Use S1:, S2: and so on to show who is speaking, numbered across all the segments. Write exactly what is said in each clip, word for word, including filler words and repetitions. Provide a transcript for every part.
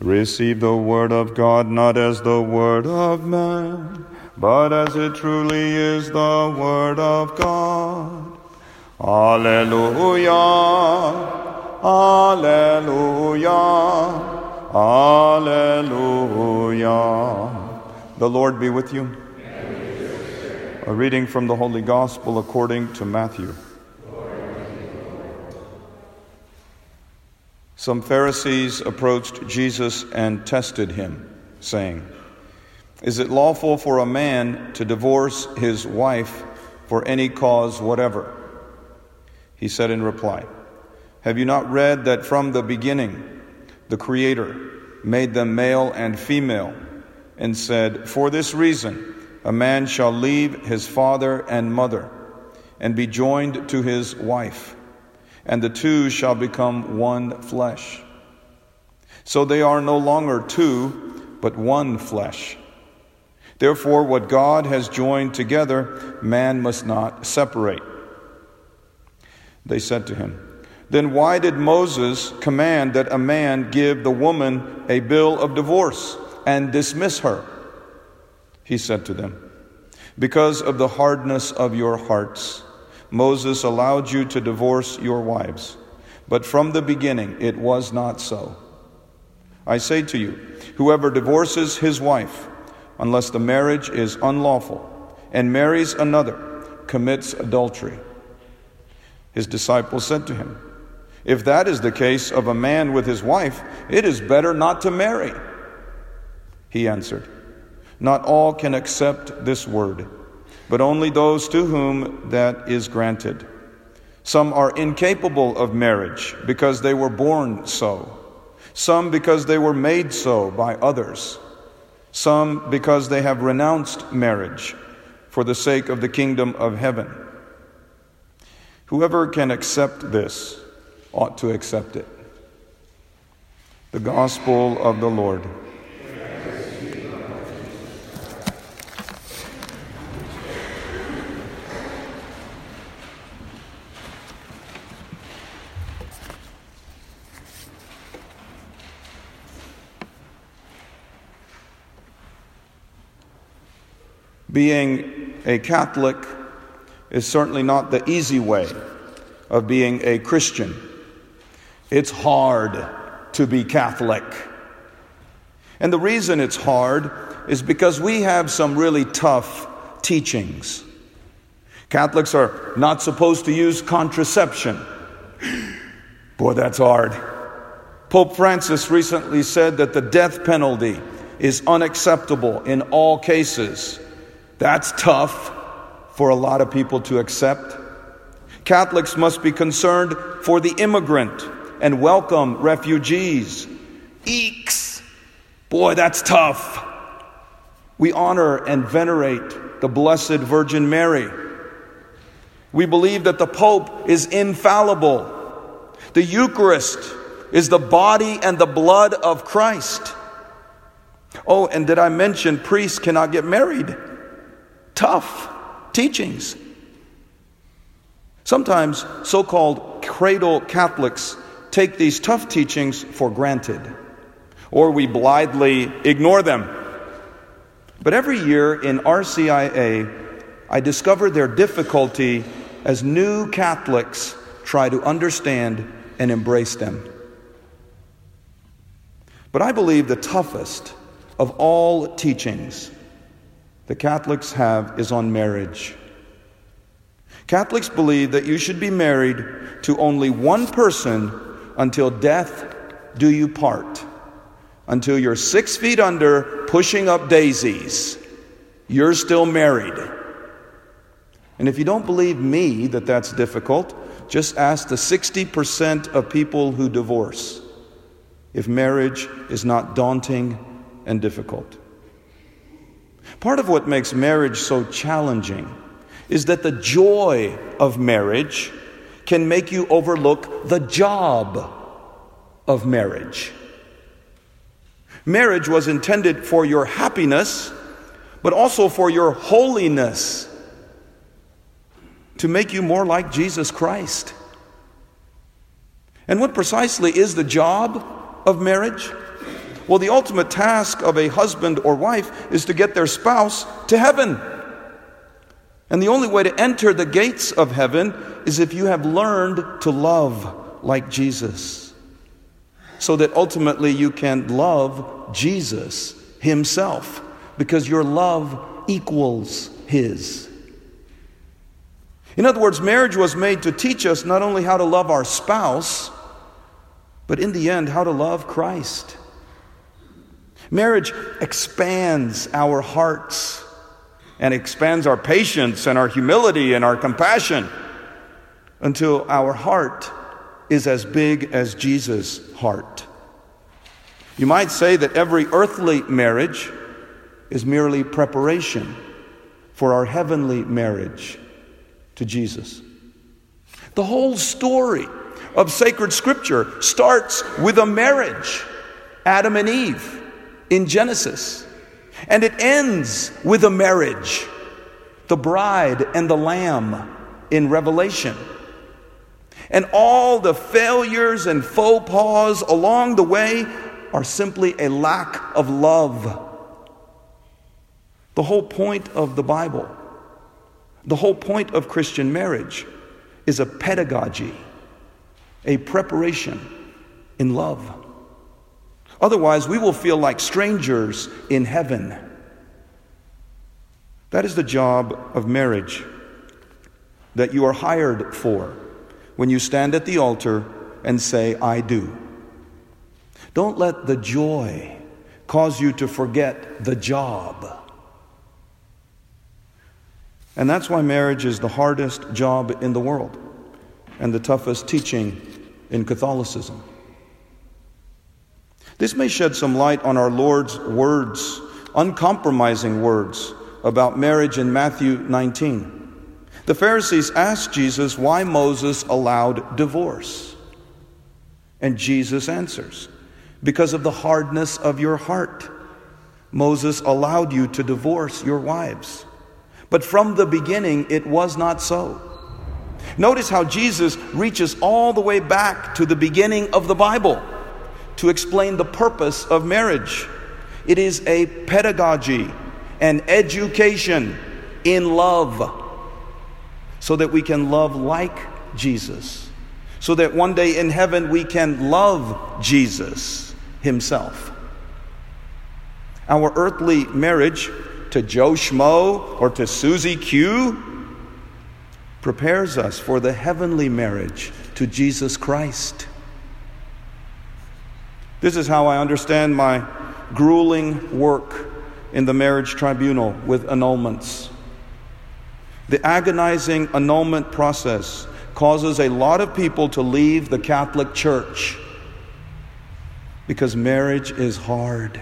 S1: Receive the word of God not as the word of man, but as it truly is the word of God. Alleluia, alleluia, alleluia. The Lord be with you. A reading from the Holy Gospel according to Matthew. Some Pharisees approached Jesus and tested him, saying, "Is it lawful for a man to divorce his wife for any cause whatever?" He said in reply, "Have you not read that from the beginning the Creator made them male and female, and said, 'For this reason a man shall leave his father and mother, and be joined to his wife, and the two shall become one flesh. So they are no longer two, but one flesh. Therefore, what God has joined together, man must not separate.'" They said to him, "Then why did Moses command that a man give the woman a bill of divorce and dismiss her?" He said to them, "Because of the hardness of your hearts, Moses allowed you to divorce your wives, but from the beginning it was not so. I say to you, whoever divorces his wife, unless the marriage is unlawful, and marries another, commits adultery." His disciples said to him, "If that is the case of a man with his wife, it is better not to marry." He answered, "Not all can accept this word, but only those to whom that is granted. Some are incapable of marriage because they were born so. Some because they were made so by others. Some because they have renounced marriage for the sake of the kingdom of heaven. Whoever can accept this ought to accept it." The Gospel of the Lord. Being a Catholic is certainly not the easy way of being a Christian. It's hard to be Catholic. And the reason it's hard is because we have some really tough teachings. Catholics are not supposed to use contraception. Boy, that's hard. Pope Francis recently said that the death penalty is unacceptable in all cases. That's tough for a lot of people to accept. Catholics must be concerned for the immigrant and welcome refugees. Eeks! Boy, that's tough. We honor and venerate the Blessed Virgin Mary. We believe that the Pope is infallible. The Eucharist is the body and the blood of Christ. Oh, and did I mention priests cannot get married? Tough teachings. Sometimes so-called cradle Catholics take these tough teachings for granted, or we blithely ignore them. But every year in R C I A, I discover their difficulty as new Catholics try to understand and embrace them. But I believe the toughest of all teachings the Catholics have is on marriage. Catholics believe that you should be married to only one person until death do you part. Until you're six feet under, pushing up daisies, you're still married. And if you don't believe me that that's difficult, just ask the sixty percent of people who divorce if marriage is not daunting and difficult. Part of what makes marriage so challenging is that the joy of marriage can make you overlook the job of marriage. Marriage was intended for your happiness, but also for your holiness, to make you more like Jesus Christ. And what precisely is the job of marriage? Well, the ultimate task of a husband or wife is to get their spouse to heaven. And the only way to enter the gates of heaven is if you have learned to love like Jesus, so that ultimately you can love Jesus himself, because your love equals his. In other words, marriage was made to teach us not only how to love our spouse, but in the end, how to love Christ. Marriage expands our hearts and expands our patience and our humility and our compassion until our heart is as big as Jesus' heart. You might say that every earthly marriage is merely preparation for our heavenly marriage to Jesus. The whole story of sacred scripture starts with a marriage, Adam and Eve in Genesis. And it ends with a marriage, the bride and the lamb in Revelation. And all the failures and faux pas along the way are simply a lack of love. The whole point of the Bible, the whole point of Christian marriage is a pedagogy, a preparation in love. Otherwise, we will feel like strangers in heaven. That is the job of marriage that you are hired for when you stand at the altar and say, I do. Don't let the joy cause you to forget the job. And that's why marriage is the hardest job in the world and the toughest teaching in Catholicism. This may shed some light on our Lord's words, uncompromising words, about marriage in Matthew nineteen. The Pharisees asked Jesus why Moses allowed divorce. And Jesus answers, because of the hardness of your heart. Moses allowed you to divorce your wives. But from the beginning, it was not so. Notice how Jesus reaches all the way back to the beginning of the Bible to explain the purpose of marriage. It is a pedagogy, an education in love, so that we can love like Jesus, so that one day in heaven we can love Jesus himself. Our earthly marriage to Joe Schmo or to Susie Q prepares us for the heavenly marriage to Jesus Christ. This is how I understand my grueling work in the marriage tribunal with annulments. The agonizing annulment process causes a lot of people to leave the Catholic Church because marriage is hard.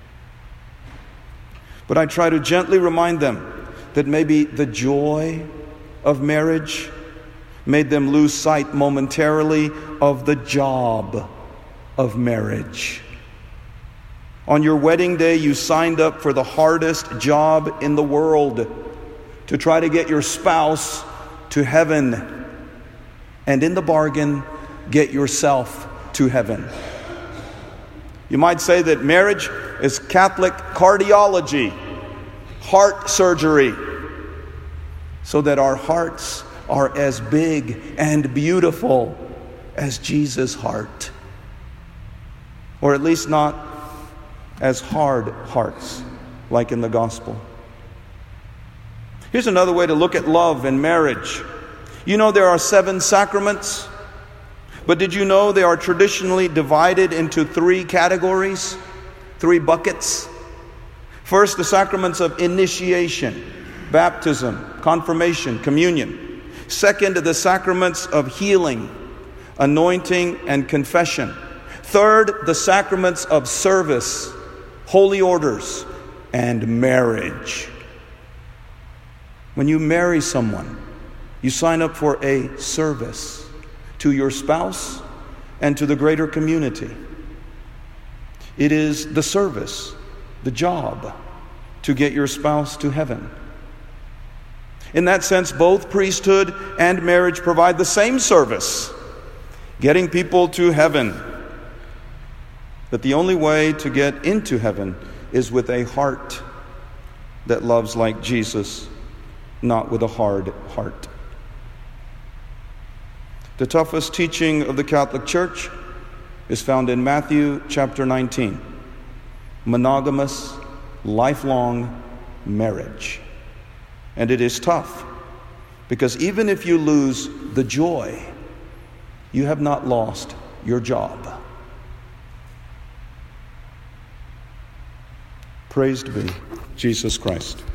S1: But I try to gently remind them that maybe the joy of marriage made them lose sight momentarily of the job of marriage. On your wedding day, you signed up for the hardest job in the world, to try to get your spouse to heaven, and in the bargain, get yourself to heaven. You might say that marriage is Catholic cardiology, heart surgery, so that our hearts are as big and beautiful as Jesus' heart. Or at least not as hard hearts, like in the gospel. Here's another way to look at love and marriage. You know there are seven sacraments, but did you know they are traditionally divided into three categories, three buckets? First, the sacraments of initiation, baptism, confirmation, communion. Second, the sacraments of healing, anointing, and confession. Third, the sacraments of service, holy orders, and marriage. When you marry someone, you sign up for a service to your spouse and to the greater community. It is the service, the job, to get your spouse to heaven. In that sense, both priesthood and marriage provide the same service, getting people to heaven. that the only way to get into heaven is with a heart that loves like Jesus, not with a hard heart. The toughest teaching of the Catholic Church is found in Matthew chapter nineteen. Monogamous, lifelong marriage. And it is tough, because even if you lose the joy, you have not lost your job. Praised be Jesus Christ.